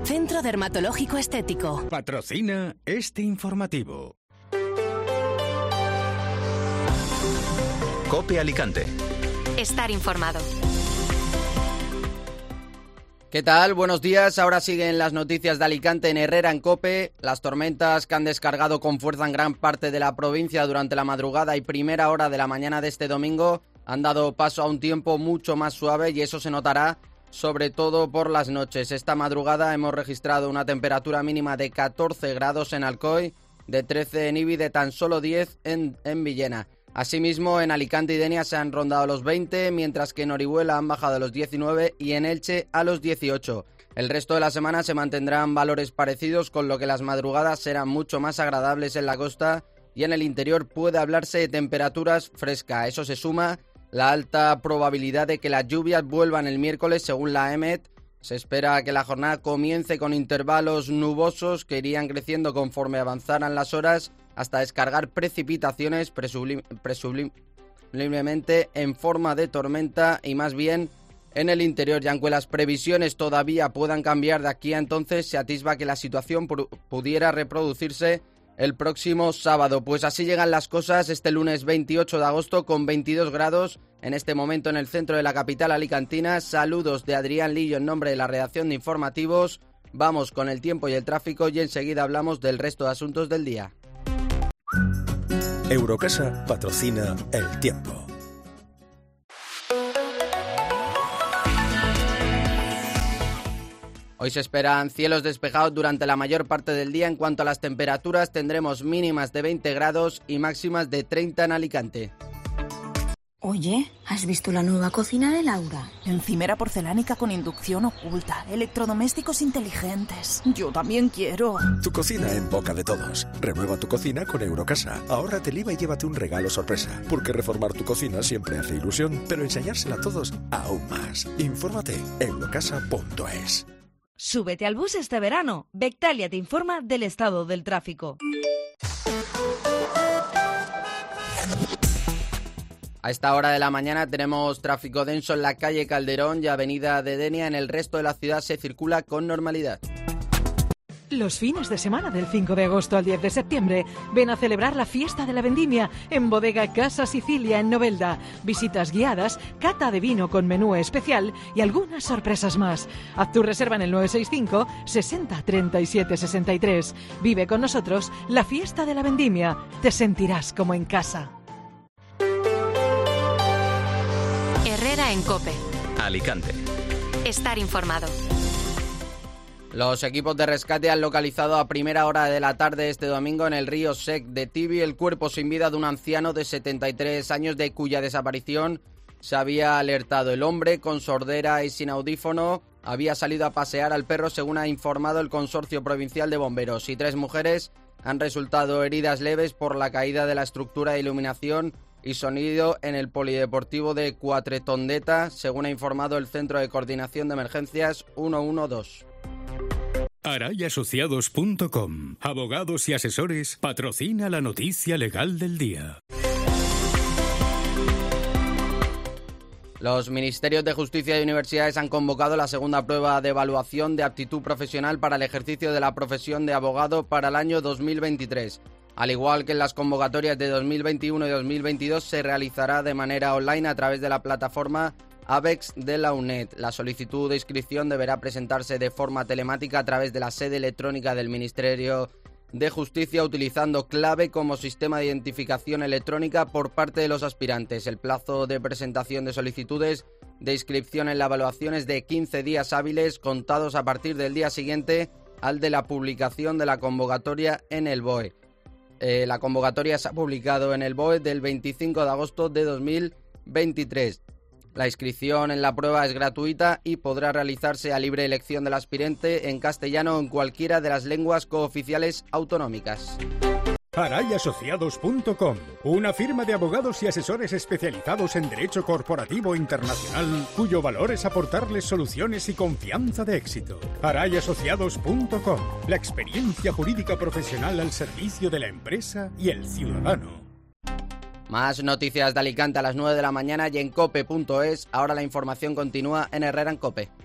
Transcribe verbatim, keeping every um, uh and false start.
Centro Dermatológico Estético. Patrocina este informativo. COPE Alicante. Estar informado. ¿Qué tal? Buenos días. Ahora siguen las noticias de Alicante en Herrera en COPE. Las tormentas que han descargado con fuerza en gran parte de la provincia durante la madrugada y primera hora de la mañana de este domingo han dado paso a un tiempo mucho más suave y eso se notará sobre todo por las noches. Esta madrugada hemos registrado una temperatura mínima de catorce grados en Alcoy, de trece en Ibi, de tan solo diez en, en Villena. Asimismo, en Alicante y Denia se han rondado los veinte, mientras que en Orihuela han bajado a los diecinueve y en Elche a los dieciocho. El resto de la semana se mantendrán valores parecidos, con lo que las madrugadas serán mucho más agradables en la costa y en el interior puede hablarse de temperaturas frescas. A eso se suma la alta probabilidad de que las lluvias vuelvan el miércoles, según la E M E T. Se espera que la jornada comience con intervalos nubosos que irían creciendo conforme avanzaran las horas hasta descargar precipitaciones presublim- presumiblemente en forma de tormenta y más bien en el interior. Y aunque las previsiones todavía puedan cambiar de aquí a entonces, se atisba que la situación pu- pudiera reproducirse el próximo sábado. Pues así llegan las cosas este lunes veintiocho de agosto con veintidós grados en este momento en el centro de la capital alicantina. Saludos de Adrián Lillo en nombre de la redacción de informativos. Vamos con el tiempo y el tráfico y enseguida hablamos del resto de asuntos del día. Eurocasa patrocina el tiempo. Hoy se esperan cielos despejados durante la mayor parte del día. En cuanto a las temperaturas, tendremos mínimas de veinte grados y máximas de treinta en Alicante. Oye, ¿has visto la nueva cocina de Laura? Encimera porcelánica con inducción oculta, electrodomésticos inteligentes. Yo también quiero. Tu cocina en boca de todos. Renueva tu cocina con Eurocasa. Ahórrate el I V A y llévate un regalo sorpresa. Porque reformar tu cocina siempre hace ilusión, pero enseñársela a todos aún más. Infórmate en eurocasa punto es. Súbete al bus este verano. Bectalia te informa del estado del tráfico. A esta hora de la mañana tenemos tráfico denso en la calle Calderón y avenida de Denia. En el resto de la ciudad se circula con normalidad. Los fines de semana del cinco de agosto al diez de septiembre ven a celebrar la fiesta de la vendimia en Bodega Casa Sicilia en Novelda. Visitas guiadas, cata de vino con menú especial y algunas sorpresas más. Haz tu reserva en el nueve seis cinco, sesenta, treinta y siete, sesenta y tres. Vive con nosotros la fiesta de la vendimia. Te sentirás como en casa. Herrera en COPE. Alicante. Estar informado. Los equipos de rescate han localizado a primera hora de la tarde este domingo en el río Sec de Tibi el cuerpo sin vida de un anciano de setenta y tres años de cuya desaparición se había alertado. El hombre, con sordera y sin audífono, había salido a pasear al perro, según ha informado el Consorcio Provincial de Bomberos, y tres mujeres han resultado heridas leves por la caída de la estructura de iluminación y sonido en el polideportivo de Cuatretondeta, según ha informado el Centro de Coordinación de Emergencias ciento doce. Aray Asociados punto com. Abogados y asesores patrocina la noticia legal del día. Los Ministerios de Justicia y Universidades han convocado la segunda prueba de evaluación de aptitud profesional para el ejercicio de la profesión de abogado para el año dos mil veintitrés. Al igual que en las convocatorias de dos mil veintiuno y dos mil veintidós, se realizará de manera online a través de la plataforma ABEX de la UNED. La solicitud de inscripción deberá presentarse de forma telemática a través de la sede electrónica del Ministerio de Justicia, utilizando clave como sistema de identificación electrónica por parte de los aspirantes. El plazo de presentación de solicitudes de inscripción en la evaluación es de quince días hábiles, contados a partir del día siguiente al de la publicación de la convocatoria en el B O E. Eh, la convocatoria se ha publicado en el B O E del veinticinco de agosto de dos mil veintitrés. La inscripción en la prueba es gratuita y podrá realizarse a libre elección del aspirante en castellano o en cualquiera de las lenguas cooficiales autonómicas. Aray Asociados punto com, una firma de abogados y asesores especializados en derecho corporativo internacional, cuyo valor es aportarles soluciones y confianza de éxito. Aray Asociados punto com, la experiencia jurídica profesional al servicio de la empresa y el ciudadano. Más noticias de Alicante a las nueve de la mañana y en cope punto es. Ahora la información continúa en Herrera en COPE.